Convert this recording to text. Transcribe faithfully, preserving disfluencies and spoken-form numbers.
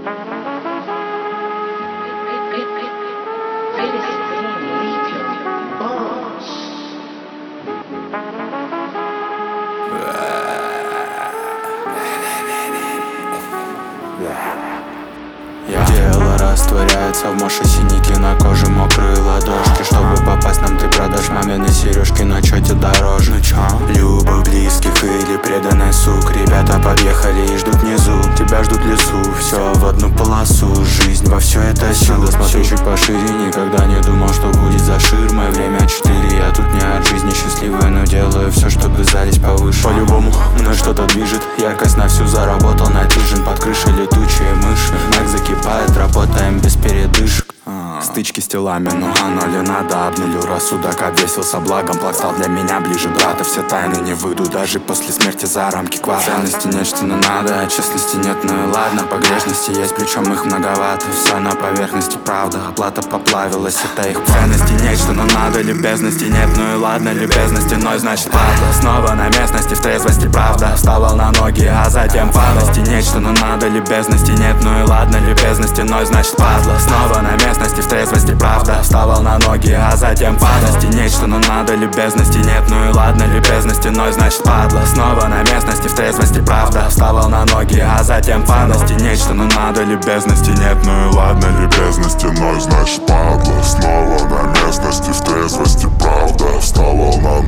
Дело растворяется в моше, синяки на коже, мокрые ладошки. Чтобы попасть нам, ты продашь мамины сережки, на чё тебе дороже? Ну чё? Любовь близких или преданный сук. Ребята подъехали и ждут внизу, тебя ждут в лесу. Все в одну полосу, жизнь во все это сила. Смотрю чуть пошире, никогда не думал, что будет за ширмой. Время четыре, я тут не от жизни счастливой, но делаю все, чтобы залезть повыше. По-любому мной что-то движет, яркость на всю заработал, натяжен. Под крышей летучие мыши, мэг закипает, работаем без передышек. Стычки с телами, ну оно ли надо? Обнулил рассудок, обвесился благом. Плак стал для меня ближе брата. Все тайны не выйду даже после смерти за рамки квадра. Ценности нет, что не надо, а честности нет, ну и ладно. Погрешности есть, причем их многовато. Все на поверхности, правда, оплата поплавилась, это их ценности нет, что нам надо. Любезности нет, ну и ладно, любезности ноль, значит падла. Снова на местности, в трезвости, правда. Вставал на ноги, а затем падности нет, что нам надо. Любезности нет, ну и ладно, любезности ноль, значит падла. Снова на местности, в трезвости, правда. Вставал на ноги, а затем падности нет, что нам надо. Любезности нет, ну и ладно, любезности ноль, значит падла. Снова на местности, в трезвости, правда. Вставал на ноги, а затем падности нет, что нам надо. Любезности нет, ну и ладно, любезности ноль, значит падла. Снова на местности, в трезвости, правда. Вставал на